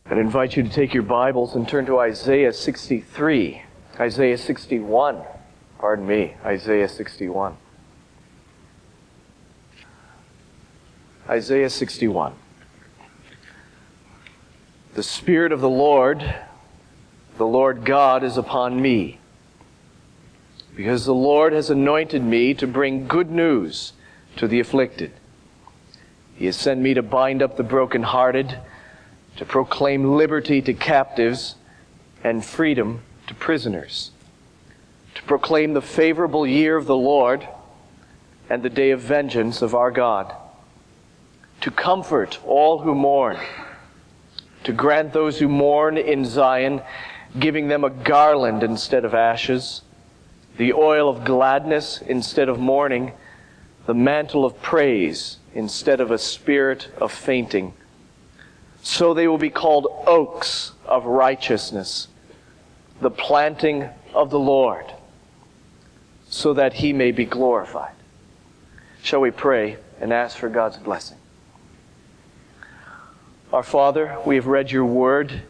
I'd invite you to take your Bibles and turn to Isaiah 63. Isaiah 61. Pardon me, Isaiah 61. Isaiah 61. The Spirit of the Lord God, is upon me, because the Lord has anointed me to bring good news to the afflicted. He has sent me to bind up the brokenhearted, to proclaim liberty to captives and freedom to prisoners, to proclaim the favorable year of the Lord and the day of vengeance of our God, to comfort all who mourn, to grant those who mourn in Zion, giving them a garland instead of ashes, the oil of gladness instead of mourning, the mantle of praise instead of a spirit of fainting. So they will be called oaks of righteousness, the planting of the Lord, so that He may be glorified. Shall we pray and ask for God's blessing? Our Father, we have read your word.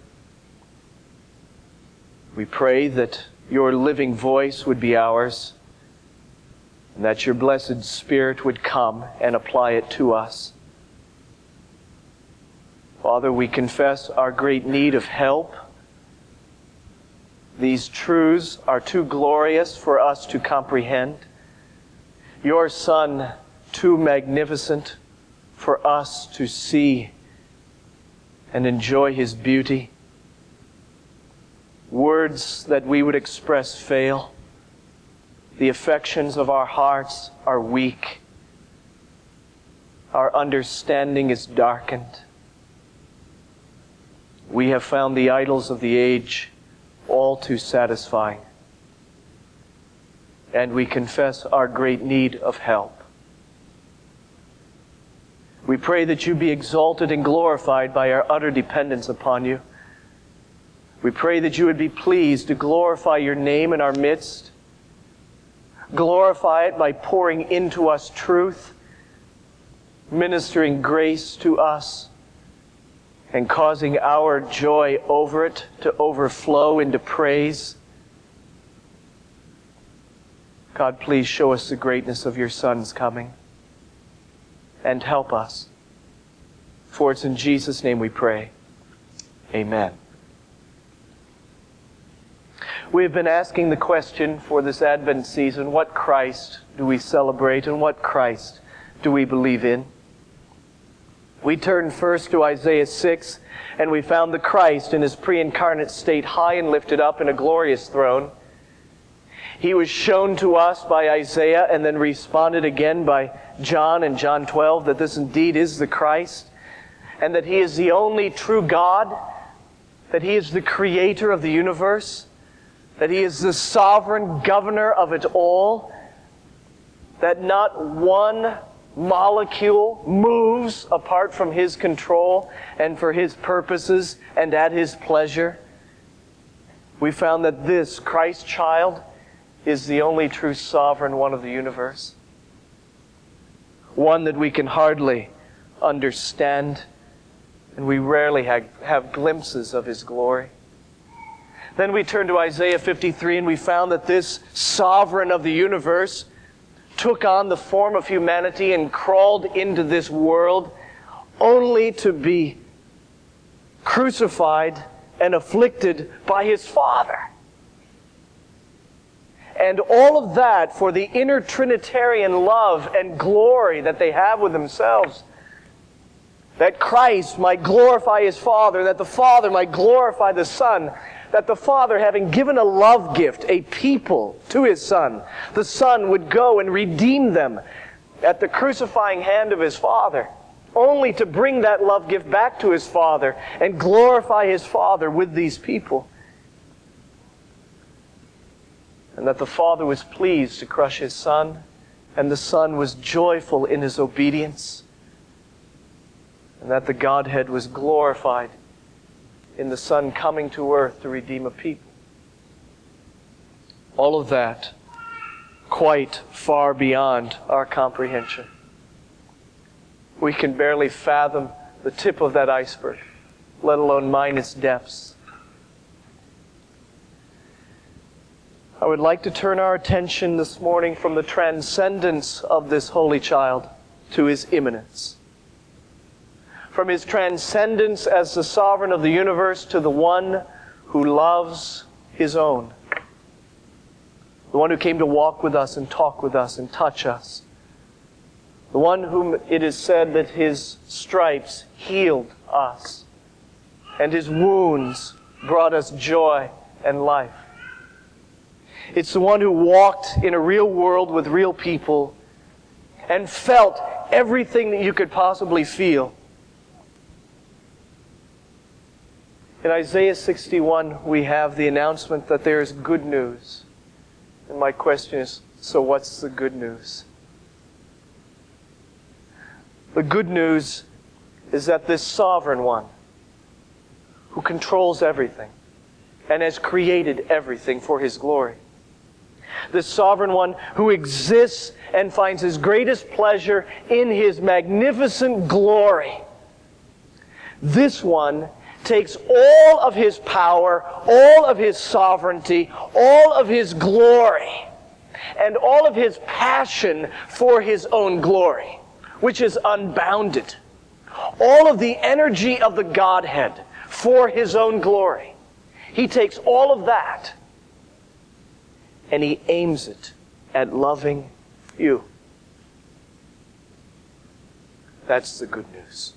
We pray that your living voice would be ours, and that your blessed Spirit would come and apply it to us. Father, we confess our great need of help. These truths are too glorious for us to comprehend. Your Son, too magnificent for us to see and enjoy His beauty. Words that we would express fail. The affections of our hearts are weak. Our understanding is darkened. We have found the idols of the age all too satisfying. And we confess our great need of help. We pray that you be exalted and glorified by our utter dependence upon you. We pray that you would be pleased to glorify your name in our midst. Glorify it by pouring into us truth, ministering grace to us, and causing our joy over it to overflow into praise. God, please show us the greatness of your Son's coming and help us. For it's in Jesus' name we pray. Amen. We have been asking the question for this Advent season, what Christ do we celebrate and what Christ do we believe in? We turned first to Isaiah 6, and we found the Christ in His pre-incarnate state, high and lifted up in a glorious throne. He was shown to us by Isaiah and then responded again by John in John 12 that this indeed is the Christ, and that He is the only true God, that He is the creator of the universe, that He is the sovereign governor of it all, that not one molecule moves apart from His control and for His purposes and at His pleasure. We found that this Christ child is the only true sovereign one of the universe. One that we can hardly understand, and we rarely have glimpses of His glory. Then we turned to Isaiah 53 and we found that this sovereign of the universe took on the form of humanity and crawled into this world only to be crucified and afflicted by His Father. And all of that for the inner Trinitarian love and glory that they have with themselves. That Christ might glorify His Father, that the Father might glorify the Son, that the Father, having given a love gift, a people, to His Son, the Son would go and redeem them at the crucifying hand of His Father, only to bring that love gift back to His Father and glorify His Father with these people. And that the Father was pleased to crush His Son, and the Son was joyful in His obedience, and that the Godhead was glorified in the Son coming to earth to redeem a people. All of that quite far beyond our comprehension. We can barely fathom the tip of that iceberg. let alone mine its depths. I would like to turn our attention this morning from the transcendence of this holy child to his immanence. From his transcendence as the sovereign of the universe to the one who loves his own. The one who came to walk with us and talk with us and touch us. The one whom it is said that his stripes healed us and his wounds brought us joy and life. It's the one who walked in a real world with real people and felt everything that you could possibly feel. In Isaiah 61, we have the announcement that there is good news. And my question is, so what's the good news? The good news is that this sovereign one, who controls everything and has created everything for his glory, this sovereign one who exists and finds his greatest pleasure in his magnificent glory, this one takes all of his power, all of his sovereignty, all of his glory, and all of his passion for his own glory, which is unbounded. All of the energy of the Godhead for his own glory. He takes all of that and he aims it at loving you. That's the good news.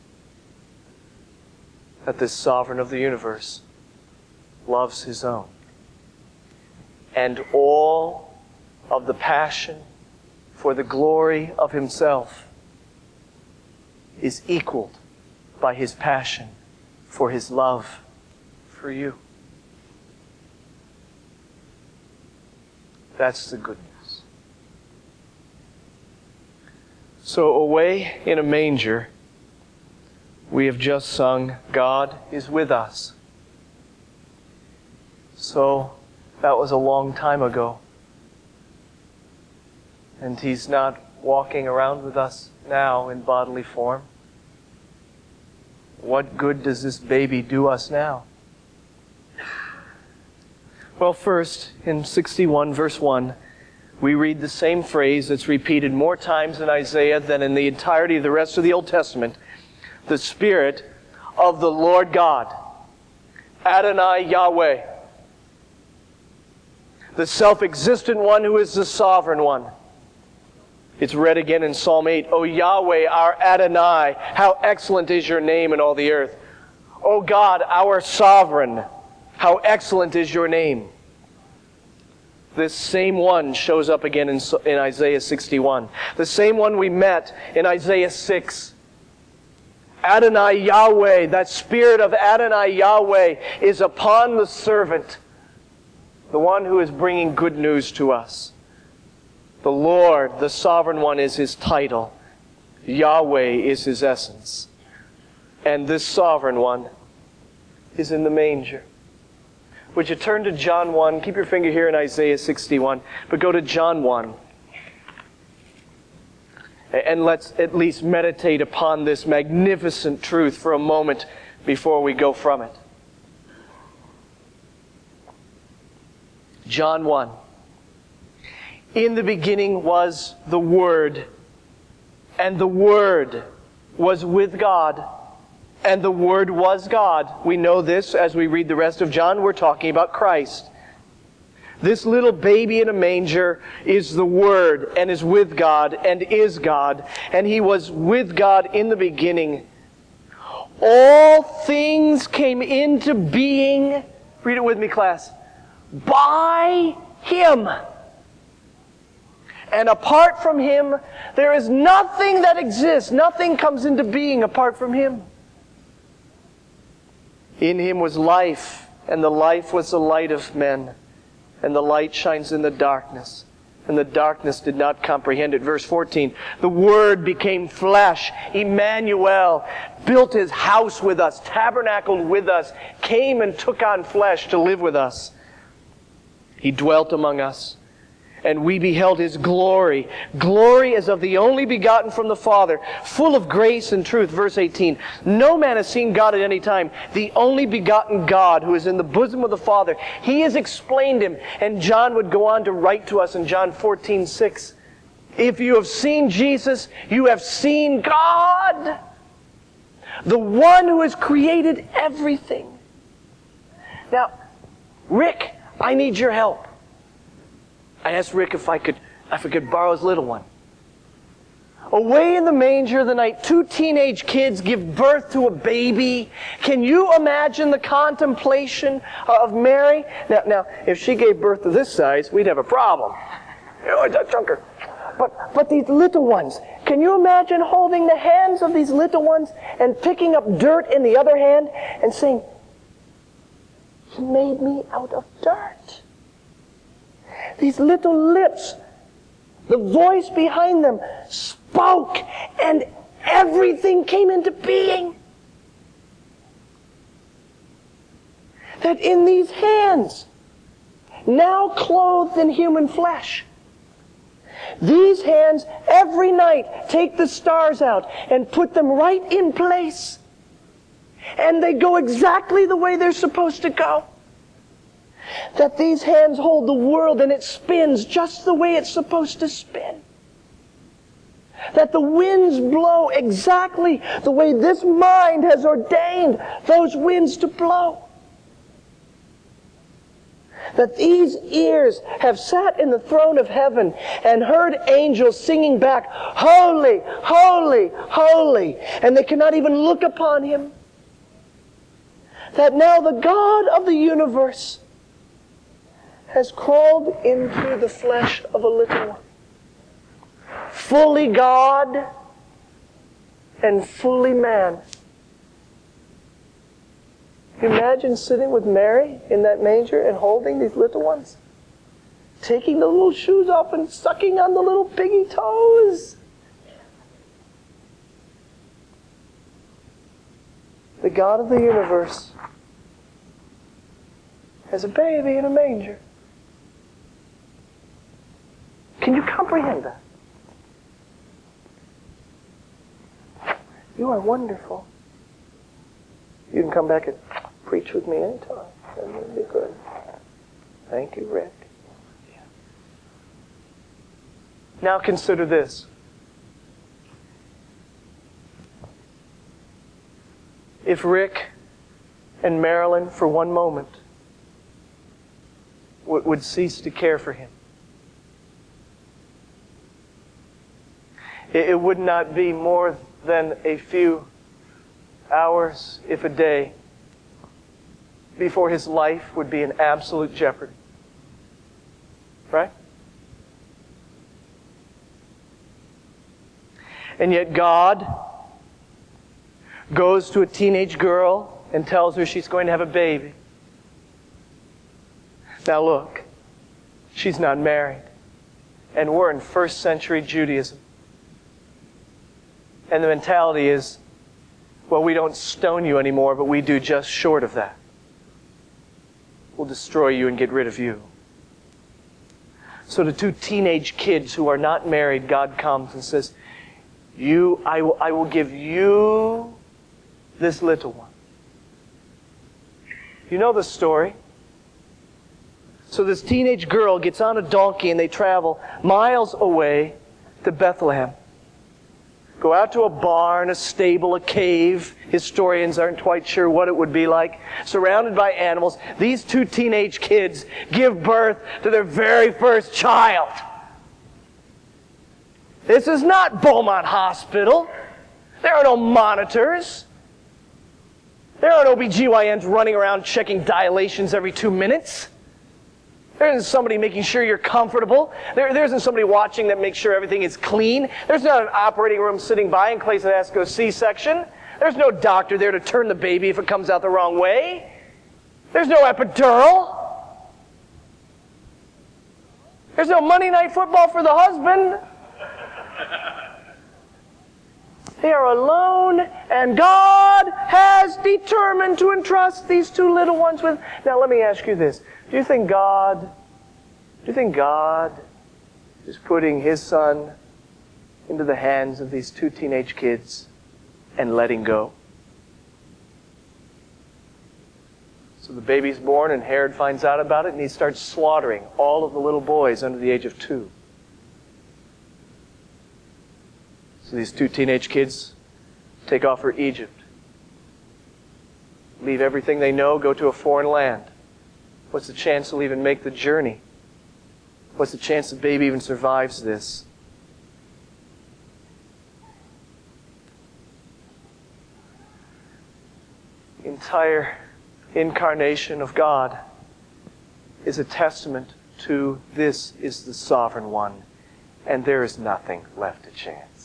That this sovereign of the universe loves his own. And all of the passion for the glory of himself is equaled by his passion for his love for you. That's the good news. So away in a manger, we have just sung, God is with us. So that was a long time ago. And he's not walking around with us now in bodily form. What good does this baby do us now? Well, first, in 61 verse 1, we read the same phrase that's repeated more times in Isaiah than in the entirety of the rest of the Old Testament. The Spirit of the Lord God, Adonai Yahweh, the self-existent one who is the sovereign one. It's read again in Psalm 8, O Yahweh, our Adonai, how excellent is your name in all the earth. O God, our sovereign, how excellent is your name. This same one shows up again in Isaiah 61. The same one we met in Isaiah 6. Adonai Yahweh, that Spirit of Adonai Yahweh is upon the servant, the one who is bringing good news to us. The Lord, the Sovereign One, is his title. Yahweh is his essence. And this Sovereign One is in the manger. Would you turn to John 1? Keep your finger here in Isaiah 61, but go to John 1. And let's at least meditate upon this magnificent truth for a moment before we go from it. John 1. In the beginning was the Word, and the Word was with God, and the Word was God. We know this as we read the rest of John. We're talking about Christ. This little baby in a manger is the Word, and is with God, and is God. And He was with God in the beginning. All things came into being, read it with me, class, by Him. And apart from Him, there is nothing that exists. Nothing comes into being apart from Him. In Him was life, and the life was the light of men. And the light shines in the darkness, and the darkness did not comprehend it. Verse 14, the Word became flesh. Emmanuel built His house with us, tabernacled with us, came and took on flesh to live with us. He dwelt among us. And we beheld His glory. Glory as of the only begotten from the Father, full of grace and truth. Verse 18. No man has seen God at any time. The only begotten God who is in the bosom of the Father. He has explained Him. And John would go on to write to us in John 14:6. If you have seen Jesus, you have seen God. The one who has created everything. Now, Rick, I need your help. I asked Rick if I could borrow his little one. Away in the manger the night, 2 teenage kids give birth to a baby. Can you imagine the contemplation of Mary? Now, if she gave birth to this size, we'd have a problem. Oh, it's a chunker. But these little ones, can you imagine holding the hands of these little ones and picking up dirt in the other hand and saying, He made me out of dirt. These little lips, the voice behind them spoke and everything came into being. That in these hands, now clothed in human flesh, these hands every night take the stars out and put them right in place. And they go exactly the way they're supposed to go. That these hands hold the world and it spins just the way it's supposed to spin. That the winds blow exactly the way this mind has ordained those winds to blow. That these ears have sat in the throne of heaven and heard angels singing back, Holy, holy, holy. And they cannot even look upon Him. That now the God of the universe has crawled into the flesh of a little one. Fully God and fully man. Can you imagine sitting with Mary in that manger and holding these little ones? Taking the little shoes off and sucking on the little piggy toes. The God of the universe has a baby in a manger. Can you comprehend that? You are wonderful. You can come back and preach with me anytime. That would be good. Thank you, Rick. Yeah. Now consider this. If Rick and Marilyn, for one moment, would cease to care for him, it would not be more than a few hours, if a day, before his life would be in absolute jeopardy. Right? And yet God goes to a teenage girl and tells her she's going to have a baby. Now look, she's not married. And we're in first century Judaism. And the mentality is, well, we don't stone you anymore, but we do just short of that. We'll destroy you and get rid of you. So to 2 teenage kids who are not married, God comes and says, I will give you this little one. You know the story. So this teenage girl gets on a donkey and they travel miles away to Bethlehem. Go out to a barn, a stable, a cave. Historians aren't quite sure what it would be like. Surrounded by animals, these 2 teenage kids give birth to their very first child. This is not Beaumont Hospital. There are no monitors. There are no OBGYNs running around checking dilations every 2 minutes. There isn't somebody making sure you're comfortable. There isn't somebody watching that makes sure everything is clean. There's not an operating room sitting by in case it has to go C-section. There's no doctor there to turn the baby if it comes out the wrong way. There's no epidural. There's no Monday Night Football for the husband. They are alone, and God has determined to entrust these 2 little ones with... Now let me ask you this. Do you think God is putting His Son into the hands of these two teenage kids and letting go. So the baby's born, and Herod finds out about it, and he starts slaughtering all of the little boys under the age of 2. So these two teenage kids take off for Egypt. Leave everything they know, go to a foreign land. What's the chance they'll even make the journey? What's the chance the baby even survives this? The entire incarnation of God is a testament to this is the sovereign one, and there is nothing left to chance.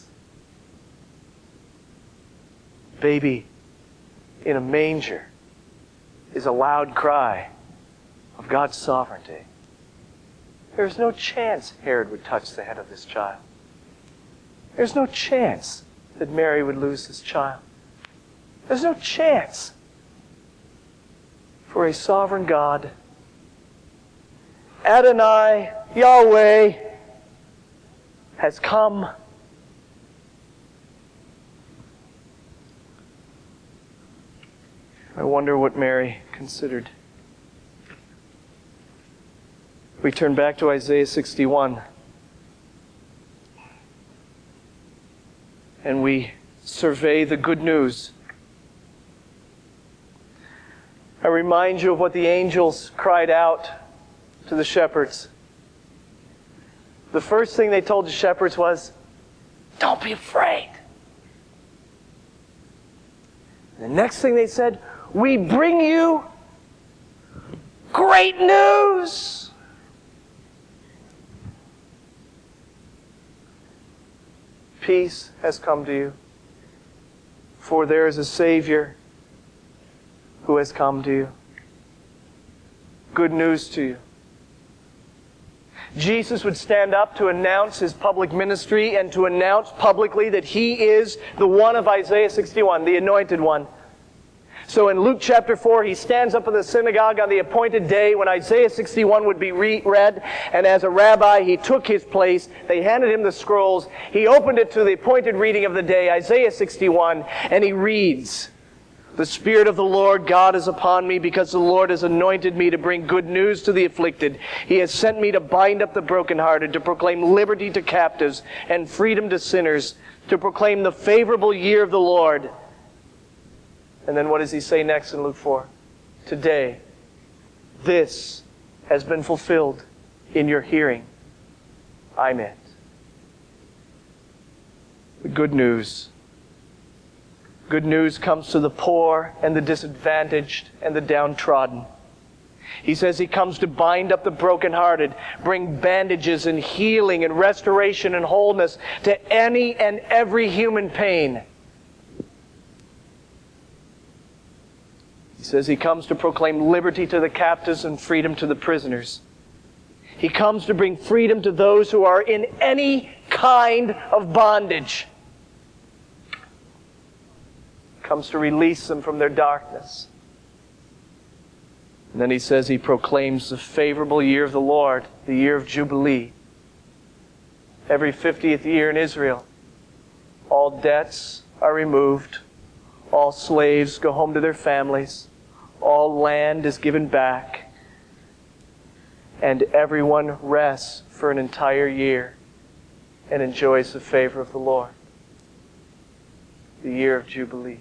Baby in a manger is a loud cry of God's sovereignty. There's no chance Herod would touch the head of this child. There's no chance that Mary would lose this child. There's no chance for a sovereign God. Adonai, Yahweh, has come. I wonder what Mary considered. We turn back to Isaiah 61. And we survey the good news. I remind you of what the angels cried out to the shepherds. The first thing they told the shepherds was, "Don't be afraid." The next thing they said, "We bring you great news." Peace has come to you, for there is a Savior who has come to you. Good news to you. Jesus would stand up to announce His public ministry and to announce publicly that He is the one of Isaiah 61, the anointed one. So in Luke chapter 4, He stands up in the synagogue on the appointed day when Isaiah 61 would be read, and as a rabbi, He took His place. They handed Him the scrolls. He opened it to the appointed reading of the day, Isaiah 61, and He reads, "The Spirit of the Lord God is upon me, because the Lord has anointed me to bring good news to the afflicted. He has sent me to bind up the brokenhearted, to proclaim liberty to captives and freedom to sinners, to proclaim the favorable year of the Lord." And then what does He say next in Luke 4? "Today, this has been fulfilled in your hearing. I'm it." The good news. Good news comes to the poor and the disadvantaged and the downtrodden. He says He comes to bind up the brokenhearted, bring bandages and healing and restoration and wholeness to any and every human pain. He says He comes to proclaim liberty to the captives and freedom to the prisoners. He comes to bring freedom to those who are in any kind of bondage. Comes to release them from their darkness. And then He says He proclaims the favorable year of the Lord, the year of Jubilee. Every 50th year in Israel, all debts are removed, all slaves go home to their families, all land is given back, and everyone rests for an entire year and enjoys the favor of the Lord. The year of Jubilee.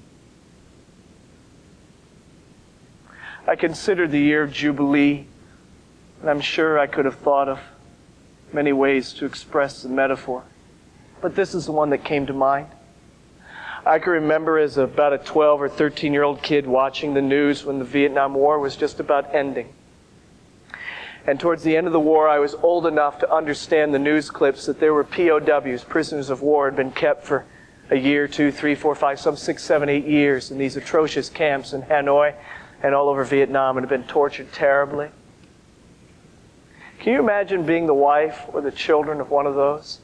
I considered the year of Jubilee, and I'm sure I could have thought of many ways to express the metaphor, but this is the one that came to mind. I can remember as about a 12 or 13-year-old kid watching the news when the Vietnam War was just about ending. And towards the end of the war, I was old enough to understand the news clips that there were POWs, prisoners of war, had been kept for a year, 2, 3, 4, 5, some 6, 7, 8 years in these atrocious camps in Hanoi and all over Vietnam, and had been tortured terribly. Can you imagine being the wife or the children of one of those?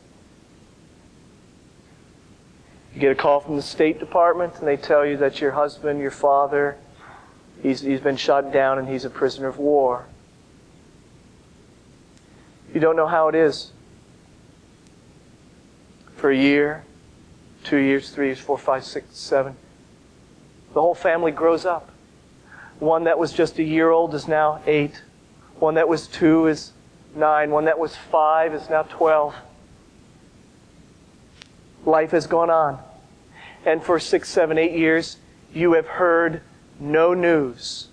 You get a call from the State Department and they tell you that your husband, your father, he's been shot down and he's a prisoner of war. You don't know how it is for a year, 2 years, 3 years, 4, 5, 6, 7. The whole family grows up. One that was just a year old is now 8. One that was 2 is 9. One that was 5 is now 12. Life has gone on. And for 6, 7, 8 years, you have heard no news.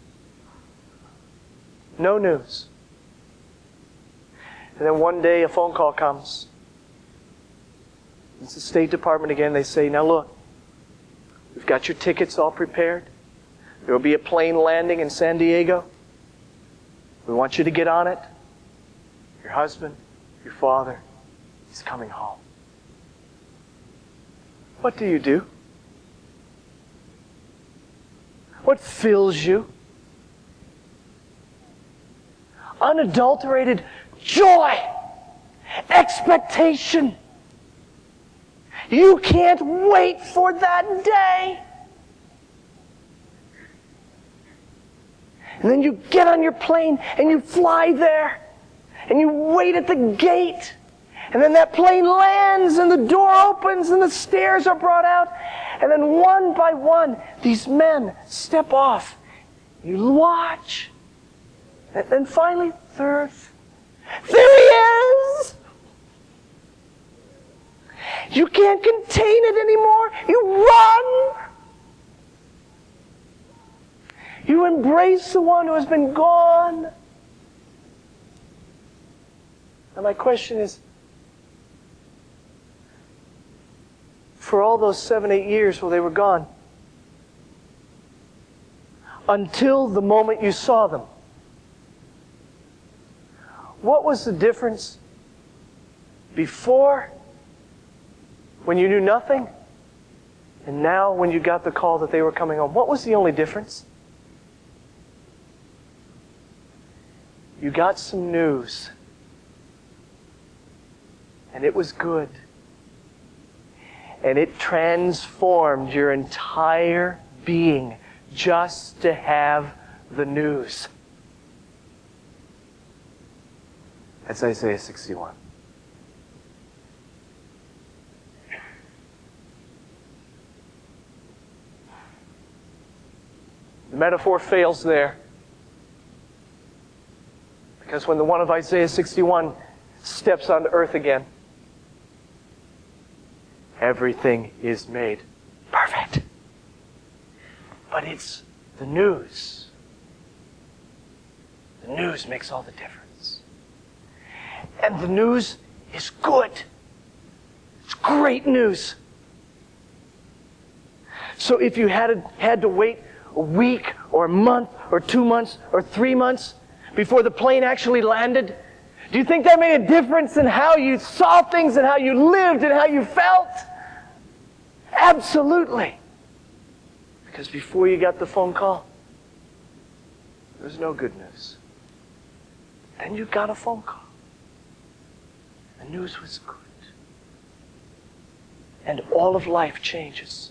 No news. And then one day a phone call comes. It's the State Department again. They say, now look, we've got your tickets all prepared. There will be a plane landing in San Diego. We want you to get on it. Your husband, your father, he's coming home. What do you do? What fills you? Unadulterated joy, expectation. You can't wait for that day. And then you get on your plane and you fly there. And you wait at the gate. And then that plane lands and the door opens and the stairs are brought out. And then one by one, these men step off. You watch. And then finally, there he is! You can't contain it anymore. You run. You embrace the one who has been gone. And my question is, for all those 7, 8 years while they were gone, until the moment you saw them, what was the difference before, when you knew nothing, and now when you got the call that they were coming home? What was the only difference? You got some news. And it was good. And it transformed your entire being just to have the news. That's Isaiah 61. The metaphor fails there. Because when the one of Isaiah 61 steps onto earth again, everything is made perfect. But it's the news. The news makes all the difference. And the news is good. It's great news. So if you had to wait a week or a month or 2 months or 3 months before the plane actually landed, do you think that made a difference in how you saw things and how you lived and how you felt? Absolutely. Because before you got the phone call, there was no good news. Then you got a phone call. The news was good. And all of life changes.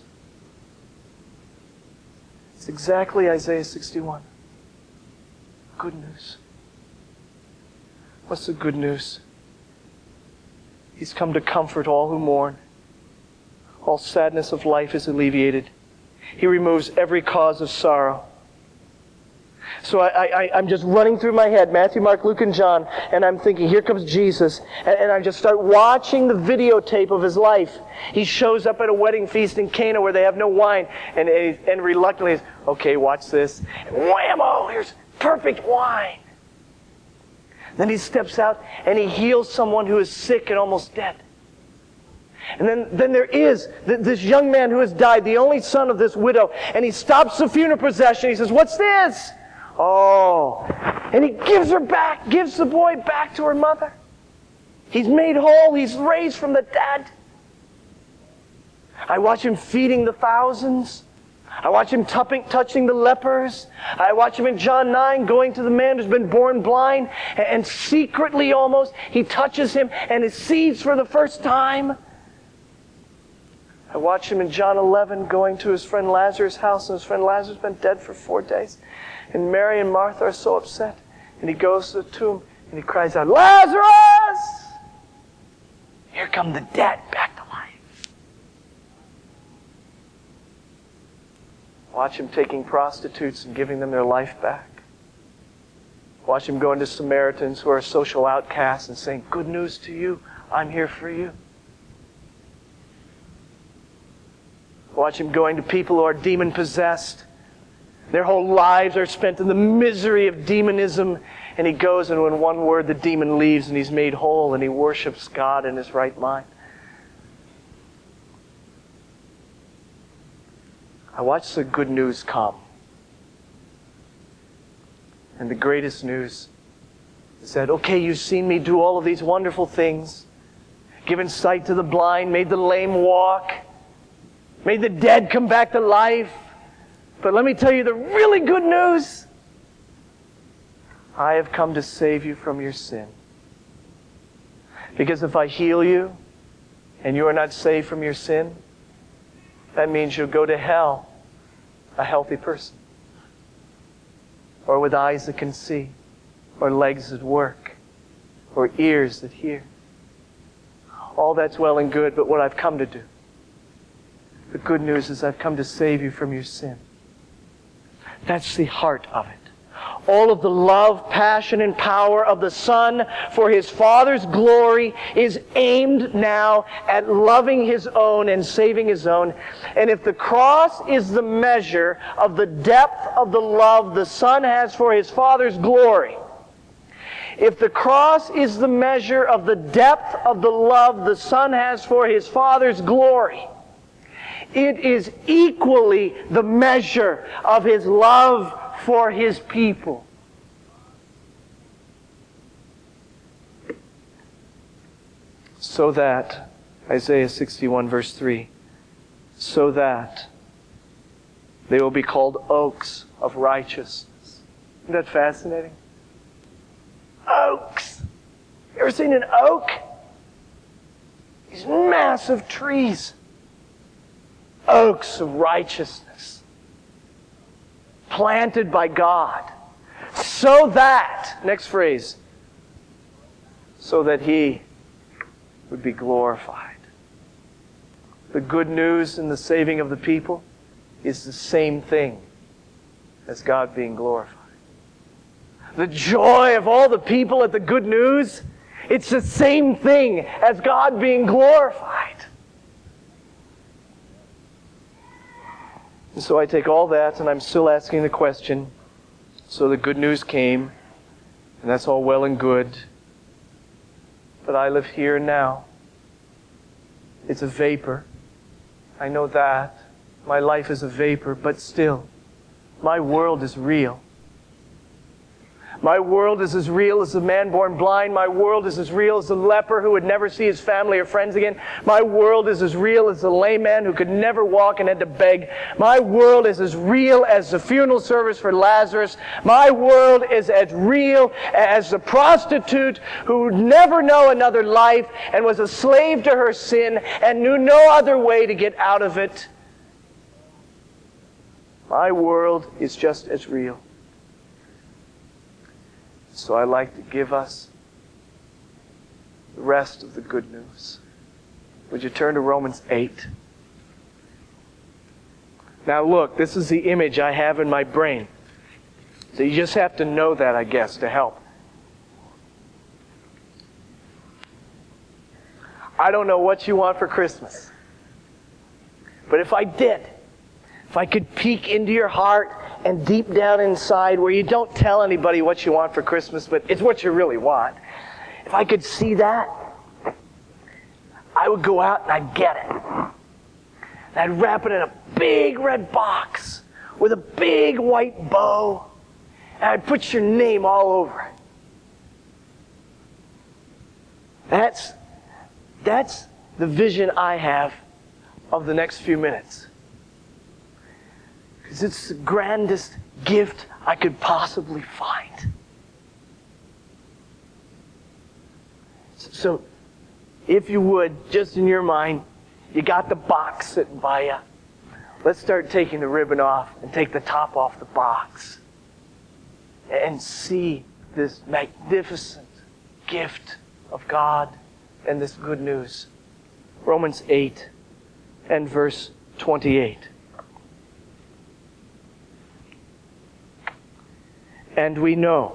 It's exactly Isaiah 61. Good news. What's the good news? He's come to comfort all who mourn. All sadness of life is alleviated. He removes every cause of sorrow. So I'm just running through my head, Matthew, Mark, Luke, and John, and I'm thinking, here comes Jesus. And I just start watching the videotape of his life. He shows up at a wedding feast in Cana where they have no wine. And reluctantly, okay, watch this. And whammo, here's perfect wine. Then he steps out and he heals someone who is sick and almost dead. And then there is this young man who has died, the only son of this widow. And he stops the funeral procession. He says, what's this? Oh. And he gives the boy back to her mother. He's made whole. He's raised from the dead. I watch him feeding the thousands. I watch him touching the lepers. I watch him in John 9 going to the man who's been born blind. And secretly almost, he touches him and he sees for the first time. I watch him in John 11 going to his friend Lazarus' house, and his friend Lazarus has been dead for 4 days. And Mary and Martha are so upset. And he goes to the tomb and he cries out, Lazarus! Here come the dead back to life. Watch him taking prostitutes and giving them their life back. Watch him going to Samaritans who are social outcasts and saying, good news to you, I'm here for you. Watch him going to people who are demon-possessed. Their whole lives are spent in the misery of demonism. And he goes, and in one word, the demon leaves, and he's made whole, and he worships God in his right mind. I watched the good news come. And the greatest news is that, okay, you've seen me do all of these wonderful things. Given sight to the blind, made the lame walk, made the dead come back to life. But let me tell you the really good news. I have come to save you from your sin. Because if I heal you and you are not saved from your sin, that means you'll go to hell a healthy person. Or with eyes that can see, or legs that work, or ears that hear. All that's well and good, but what I've come to do, the good news is I've come to save you from your sin. That's the heart of it. All of the love, passion, and power of the Son for His Father's glory is aimed now at loving His own and saving His own. And if the cross is the measure of the depth of the love the Son has for His Father's glory, if the cross is the measure of the depth of the love the Son has for His Father's glory, it is equally the measure of His love for His people. So that, Isaiah 61 verse 3, so that they will be called oaks of righteousness. Isn't that fascinating? Oaks. You ever seen an oak? These massive trees. Oaks of righteousness. Planted by God. So that, next phrase, so that He would be glorified. The good news and the saving of the people is the same thing as God being glorified. The joy of all the people at the good news, it's the same thing as God being glorified. And so I take all that and I'm still asking the question, so the good news came, and that's all well and good, but I live here and now. It's a vapor. I know that. My life is a vapor, but still, my world is real. My world is as real as the man born blind. My world is as real as the leper who would never see his family or friends again. My world is as real as the lame man who could never walk and had to beg. My world is as real as the funeral service for Lazarus. My world is as real as the prostitute who would never know another life and was a slave to her sin and knew no other way to get out of it. My world is just as real. So I like to give us the rest of the good news. Would you turn to Romans 8? Now look, this is the image I have in my brain. So you just have to know that, I guess, to help. I don't know what you want for Christmas. But if I did, if I could peek into your heart and deep down inside where you don't tell anybody what you want for Christmas, but it's what you really want. If I could see that, I would go out and I'd get it. And I'd wrap it in a big red box with a big white bow. And I'd put your name all over it. That's the vision I have of the next few minutes. Because it's the grandest gift I could possibly find. So, if you would, just in your mind, you got the box sitting by you. Let's start taking the ribbon off and take the top off the box. And see this magnificent gift of God and this good news. Romans 8 and verse 28. And we know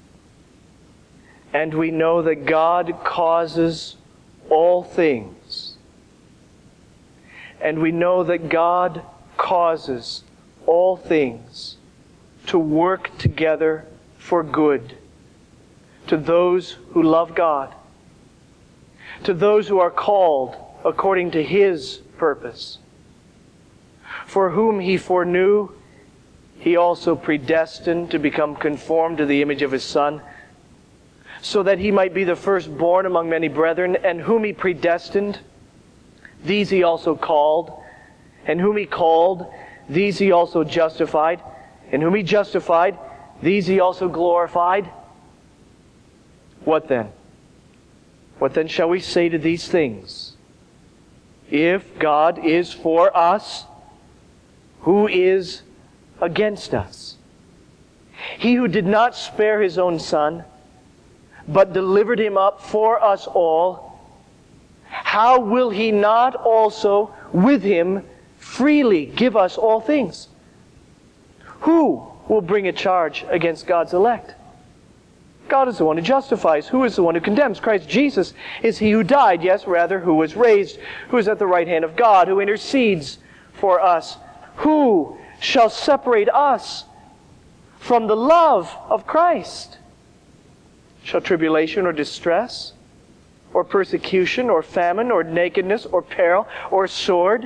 that God causes all things. And we know that God causes all things to work together for good to those who love God, to those who are called according to His purpose. For whom He foreknew, He also predestined to become conformed to the image of His Son, so that He might be the firstborn among many brethren. And whom He predestined, these He also called. And whom He called, these He also justified. And whom He justified, these He also glorified. What then? What then shall we say to these things? If God is for us, who is against us? He who did not spare His own Son, but delivered Him up for us all, how will He not also with Him freely give us all things? Who will bring a charge against God's elect? God is the one who justifies. Who is the one who condemns? Christ Jesus is He who died, yes, rather, who was raised, who is at the right hand of God, who intercedes for us. Who shall separate us from the love of Christ? Shall tribulation or distress, or persecution, or famine, or nakedness, or peril, or sword?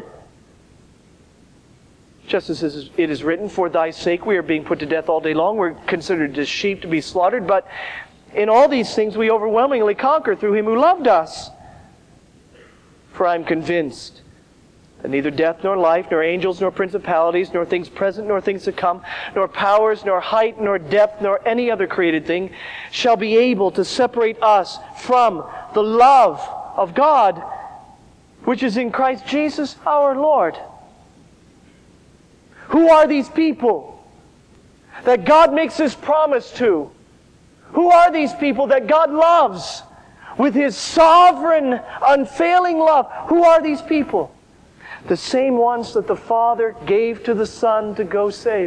Just as it is written, for Thy sake we are being put to death all day long. We're considered as sheep to be slaughtered. But in all these things we overwhelmingly conquer through Him who loved us. For I am convinced that neither death nor life, nor angels, nor principalities, nor things present, nor things to come, nor powers, nor height, nor depth, nor any other created thing shall be able to separate us from the love of God, which is in Christ Jesus our Lord. Who are these people that God makes this promise to? Who are these people that God loves with His sovereign, unfailing love? Who are these people? The same ones that the Father gave to the Son to go save.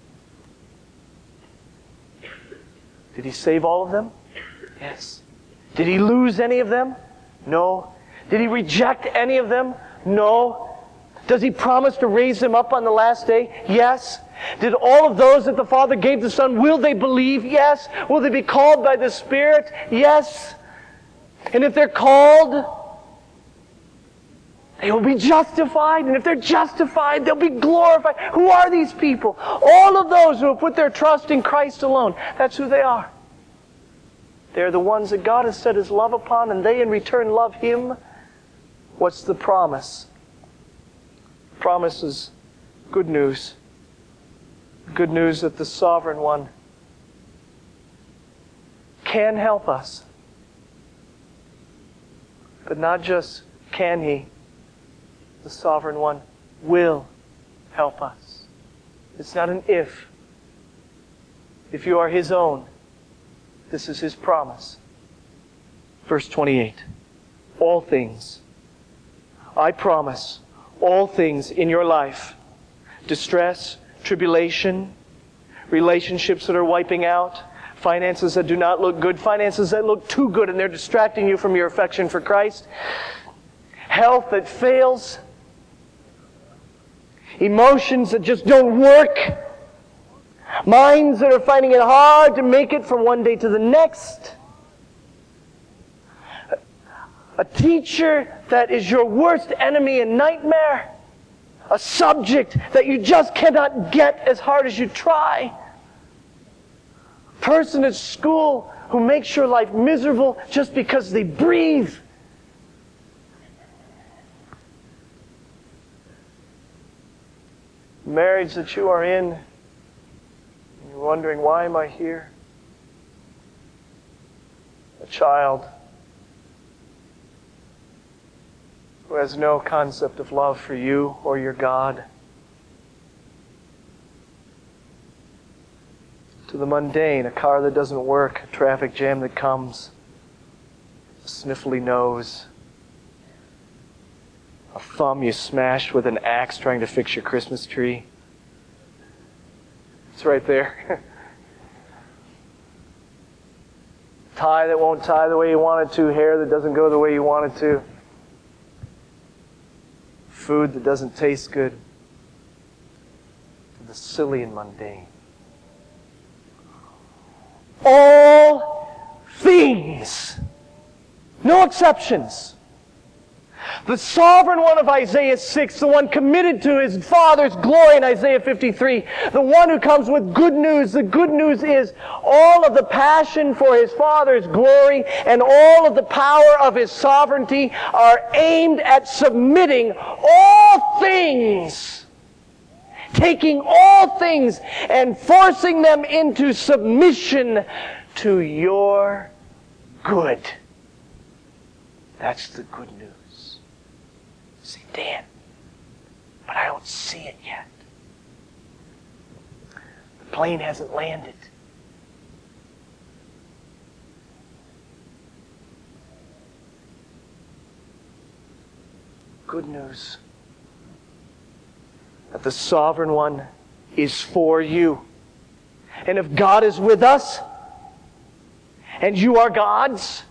Did He save all of them? Yes. Did He lose any of them? No. Did He reject any of them? No. Does He promise to raise them up on the last day? Yes. Did all of those that the Father gave the Son, will they believe? Yes. Will they be called by the Spirit? Yes. And if they're called, they will be justified. And if they're justified, they'll be glorified. Who are these people? All of those who have put their trust in Christ alone. That's who they are. They're the ones that God has set His love upon, and they in return love Him. What's the promise? The promise is good news. Good news that the Sovereign One can help us. But not just can He, the Sovereign One will help us. It's not an if. If you are His own, this is His promise. Verse 28. All things. I promise all things in your life. Distress, tribulation, relationships that are wiping out, finances that do not look good, finances that look too good and they're distracting you from your affection for Christ, health that fails, emotions that just don't work, minds that are finding it hard to make it from one day to the next, a teacher that is your worst enemy and nightmare, a subject that you just cannot get as hard as you try, a person at school who makes your life miserable just because they breathe, marriage that you are in, and you're wondering, why am I here? A child who has no concept of love for you or your God. To the mundane, a car that doesn't work, a traffic jam that comes, a sniffly nose, a thumb you smashed with an axe trying to fix your Christmas tree. It's right there. tie that won't tie the way you want it to, hair that doesn't go the way you want it to, food that doesn't taste good, to the silly and mundane. All things, no exceptions. The sovereign one of Isaiah 6, the one committed to his Father's glory in Isaiah 53, the one who comes with good news. The good news is all of the passion for his Father's glory and all of the power of his sovereignty are aimed at submitting all things, taking all things and forcing them into submission to your good. That's the good news. Say, Dan, but I don't see it yet. The plane hasn't landed. Good news that the Sovereign One is for you. And if God is with us, and you are God's,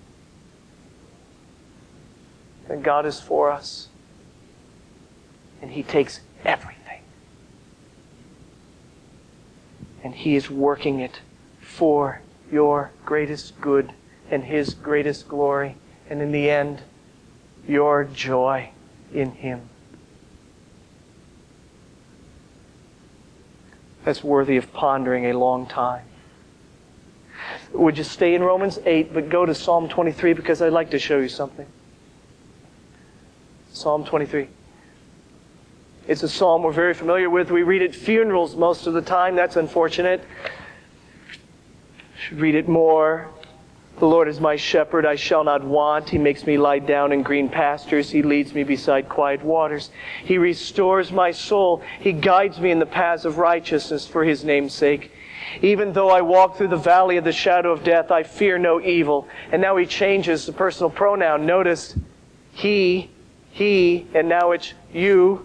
then God is for us. And He takes everything. And He is working it for your greatest good and His greatest glory. And in the end, your joy in Him. That's worthy of pondering a long time. Would you stay in Romans 8, but go to Psalm 23 because I'd like to show you something. Psalm 23. It's a psalm we're very familiar with. We read it at funerals most of the time. That's unfortunate. Should read it more. The Lord is my shepherd, I shall not want. He makes me lie down in green pastures. He leads me beside quiet waters. He restores my soul. He guides me in the paths of righteousness for His name's sake. Even though I walk through the valley of the shadow of death, I fear no evil. And now he changes the personal pronoun. Notice, he, and now it's you.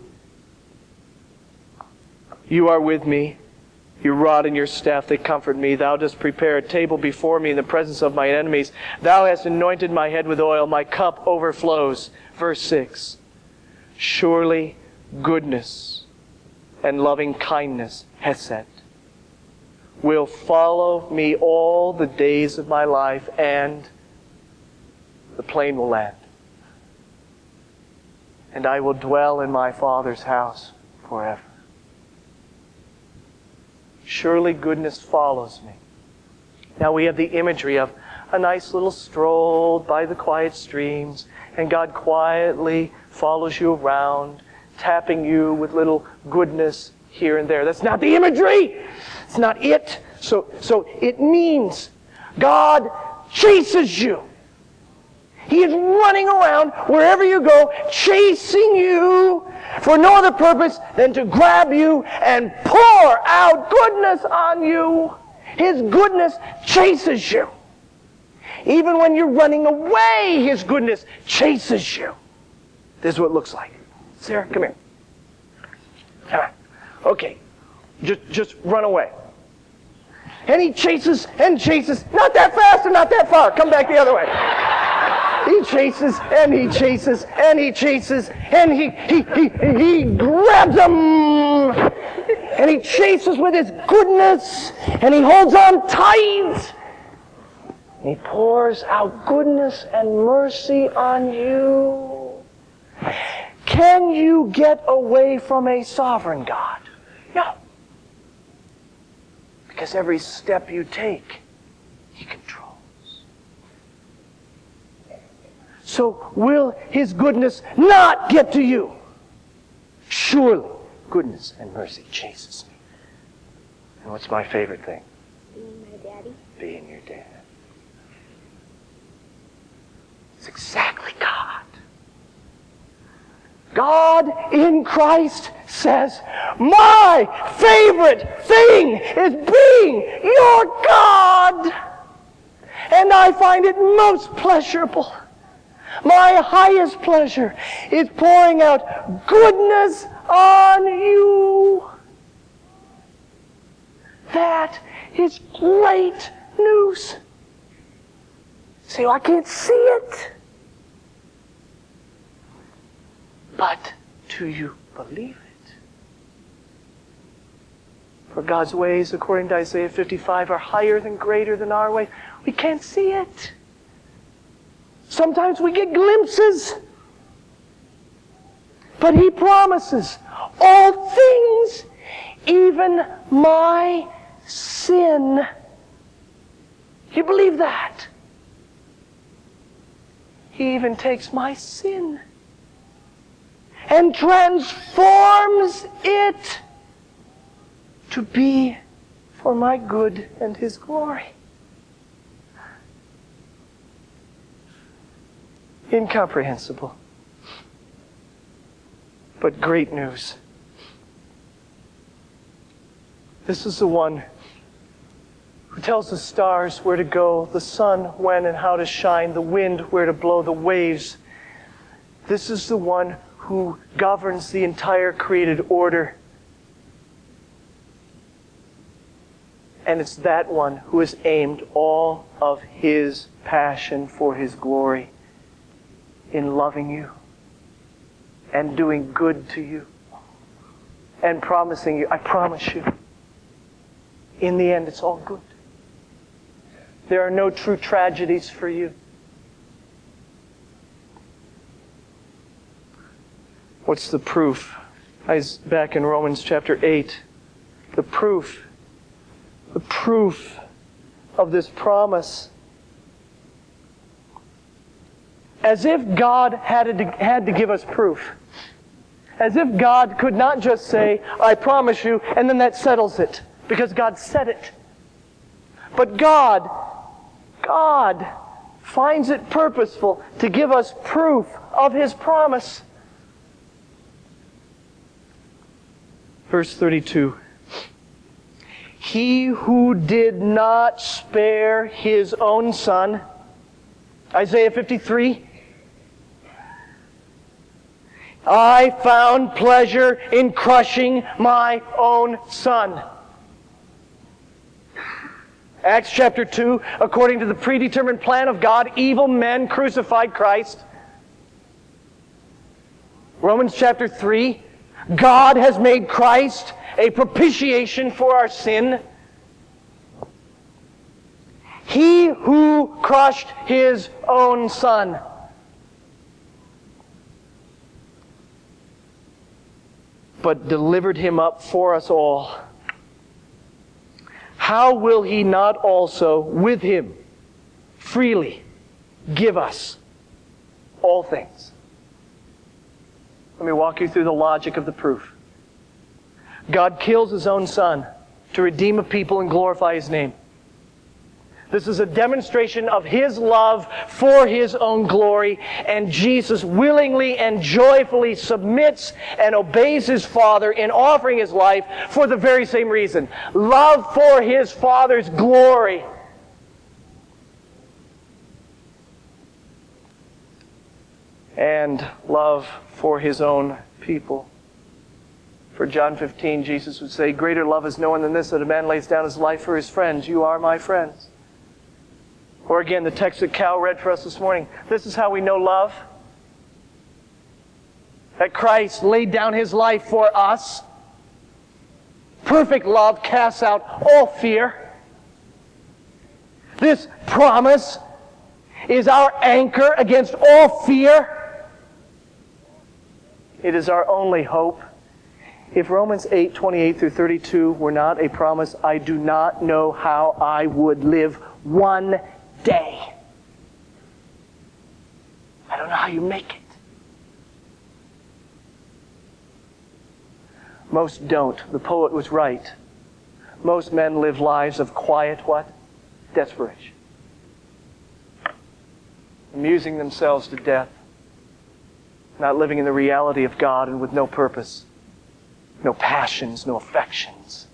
You are with me. Your rod and your staff, they comfort me. Thou dost prepare a table before me in the presence of my enemies. Thou hast anointed my head with oil. My cup overflows. Verse 6. Surely goodness and loving kindness, Hesed, will follow me all the days of my life, and the plane will land. And I will dwell in my Father's house forever. Surely goodness follows me. Now we have the imagery of a nice little stroll by the quiet streams, and God quietly follows you around, tapping you with little goodness here and there. That's not the imagery. It's not it. So it means God chases you. He is running around wherever you go, chasing you for no other purpose than to grab you and pour out goodness on you. His goodness chases you. Even when you're running away, His goodness chases you. This is what it looks like. Sarah, come here. Come on. Okay. Just run away. And He chases and chases. Not that fast and not that far. Come back the other way. He chases and He chases and He chases and he grabs them. And He chases with His goodness and He holds on tight. And He pours out goodness and mercy on you. Can you get away from a sovereign God? No. Because every step you take, He controls. So will His goodness not get to you? Surely goodness and mercy chases me. And what's my favorite thing? Being my daddy. Being your dad. It's exactly God. God in Christ says, my favorite thing is being your God. And I find it most pleasurable. My highest pleasure is pouring out goodness on you. That is great news. Say, I can't see it. But do you believe it? For God's ways, according to Isaiah 55, are higher than greater than our ways. We can't see it. Sometimes we get glimpses. But He promises, all things, even my sin. You believe that? He even takes my sin and transforms it to be for my good and His glory. Incomprehensible, but great news. This is the one who tells the stars where to go, the sun when and how to shine, the wind where to blow, the waves. This is the one who governs the entire created order. And it's that one who has aimed all of His passion for His glory in loving you and doing good to you and promising you, I promise you, in the end it's all good. There are no true tragedies for you. What's the proof? Back in Romans chapter 8. The proof of this promise. As if God had to give us proof. As if God could not just say, I promise you, and then that settles it. Because God said it. But God finds it purposeful to give us proof of His promise. Verse 32. He who did not spare His own Son. Isaiah 53. I found pleasure in crushing my own Son. Acts chapter 2, according to the predetermined plan of God, evil men crucified Christ. Romans chapter 3, God has made Christ a propitiation for our sin. He who crushed His own Son. But delivered Him up for us all. How will He not also, with Him, freely give us all things? Let me walk you through the logic of the proof. God kills His own Son to redeem a people and glorify His name. This is a demonstration of His love for His own glory, and Jesus willingly and joyfully submits and obeys His Father in offering His life for the very same reason. Love for His Father's glory. And love for His own people. For John 15, Jesus would say, greater love is no one than this, that a man lays down his life for his friends. You are my friends. Or again, the text that Cal read for us this morning. This is how we know love. That Christ laid down His life for us. Perfect love casts out all fear. This promise is our anchor against all fear. It is our only hope. If Romans 8:28 through 32 were not a promise, I do not know how I would live one day. I don't know how you make it. Most don't. The poet was right. Most men live lives of quiet what? Desperation. Amusing themselves to death. Not living in the reality of God and with no purpose. No passions, no affections.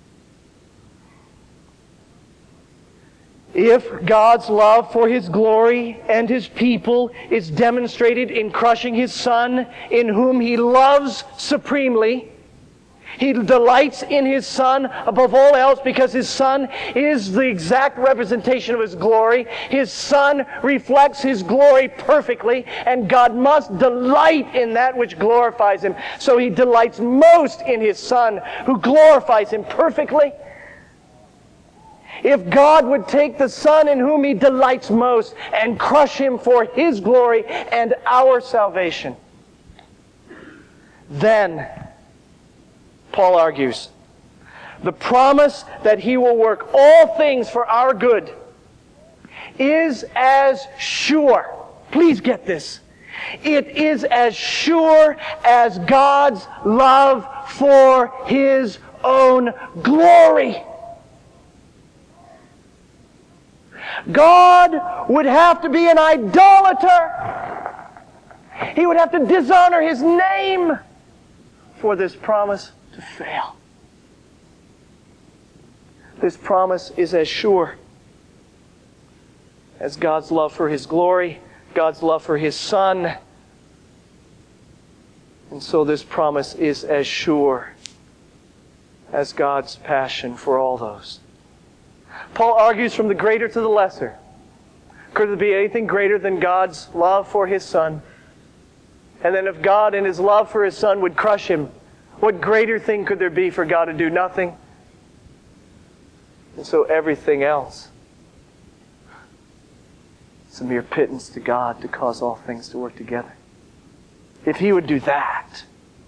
If God's love for His glory and His people is demonstrated in crushing His Son, in whom He loves supremely, He delights in His Son above all else because His Son is the exact representation of His glory. His Son reflects His glory perfectly, and God must delight in that which glorifies Him. So He delights most in His Son, who glorifies Him perfectly. If God would take the Son in whom He delights most and crush Him for His glory and our salvation, then, Paul argues, the promise that He will work all things for our good is as sure. Please get this. It is as sure as God's love for His own glory. God would have to be an idolater. He would have to dishonor His name for this promise to fail. This promise is as sure as God's love for His glory, God's love for His Son. And so this promise is as sure as God's passion for all those. Paul argues from the greater to the lesser. Could there be anything greater than God's love for His Son? And then if God in His love for His Son would crush Him, what greater thing could there be for God to do? Nothing. And so everything else is a mere pittance to God to cause all things to work together. If He would do that,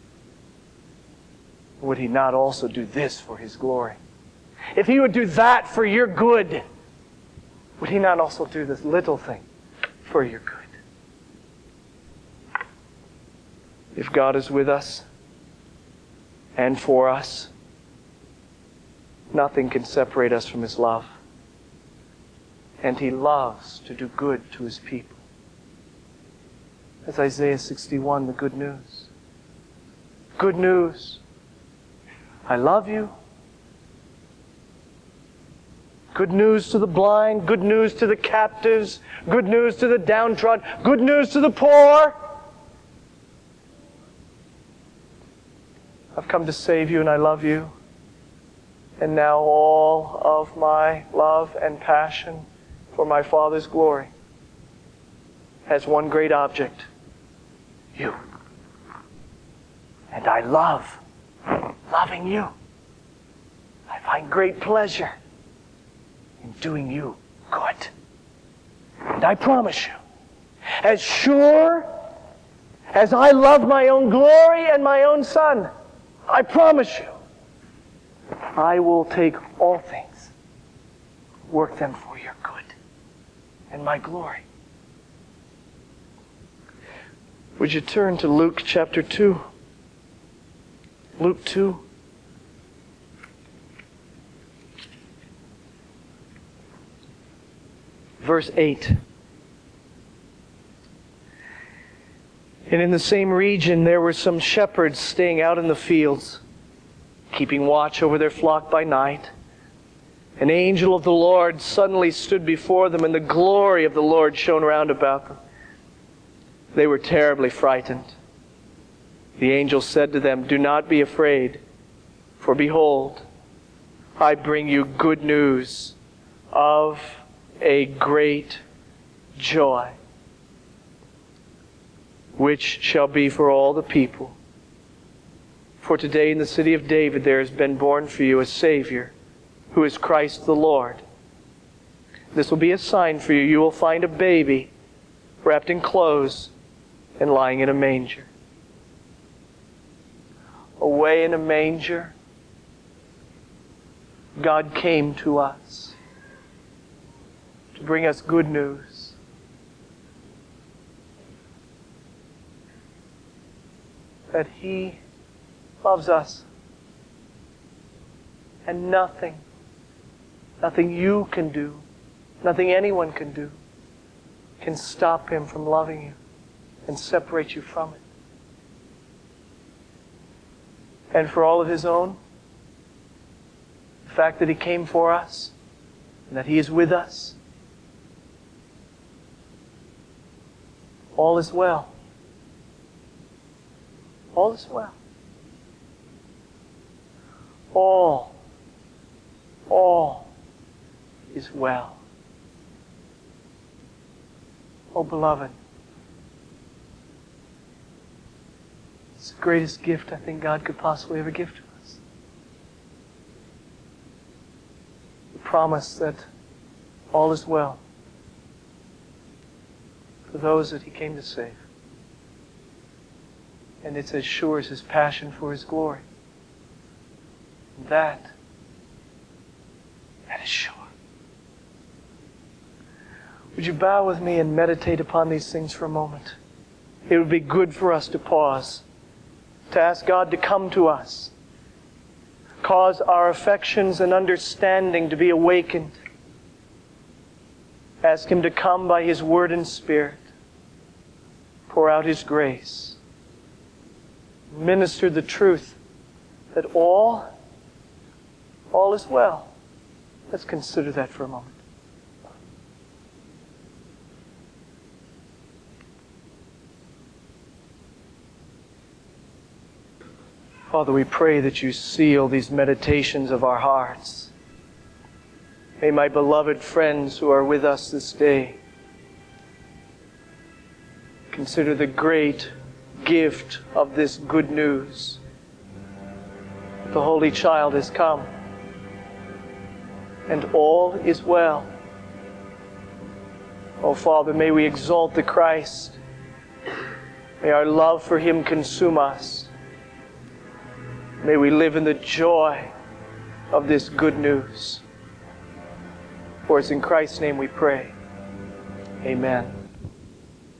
would He not also do this for His glory? If He would do that for your good, would He not also do this little thing for your good? If God is with us and for us, nothing can separate us from His love. And He loves to do good to His people. That's Isaiah 61, the good news. Good news. I love you. Good news to the blind. Good news to the captives. Good news to the downtrodden. Good news to the poor. I've come to save you and I love you. And now all of my love and passion for my Father's glory has one great object. You. And I love loving you. I find great pleasure in doing you good. And I promise you, as sure as I love my own glory and my own Son, I promise you, I will take all things, work them for your good and my glory. Would you turn to Luke chapter 2? Luke 2. Verse 8. And in the same region there were some shepherds staying out in the fields, keeping watch over their flock by night. An angel of the Lord suddenly stood before them, and the glory of the Lord shone round about them. They were terribly frightened. The angel said to them, "Do not be afraid, for behold, I bring you good news of a great joy, which shall be for all the people. For today in the city of David there has been born for you a Savior, who is Christ the Lord. This will be a sign for you. You will find a baby wrapped in clothes and lying in a manger." Away in a manger, God came to us to bring us good news. That He loves us. And nothing you can do, nothing anyone can do, can stop Him from loving you and separate you from it. And for all of His own, the fact that He came for us and that He is with us, all is well. All is well. all is well. Oh, beloved, it's the greatest gift I think God could possibly ever give to us. The promise that all is well for those that He came to save. And it's as sure as His passion for His glory. That is sure. Would you bow with me and meditate upon these things for a moment? It would be good for us to pause, to ask God to come to us, cause our affections and understanding to be awakened. Ask Him to come by His Word and Spirit, pour out His grace, minister the truth that all is well. Let's consider that for a moment. Father, we pray that You seal these meditations of our hearts. May my beloved friends who are with us this day consider the great gift of this good news. The Holy Child has come, and all is well. Oh, Father, may we exalt the Christ. May our love for Him consume us. May we live in the joy of this good news. For it's in Christ's name we pray. Amen.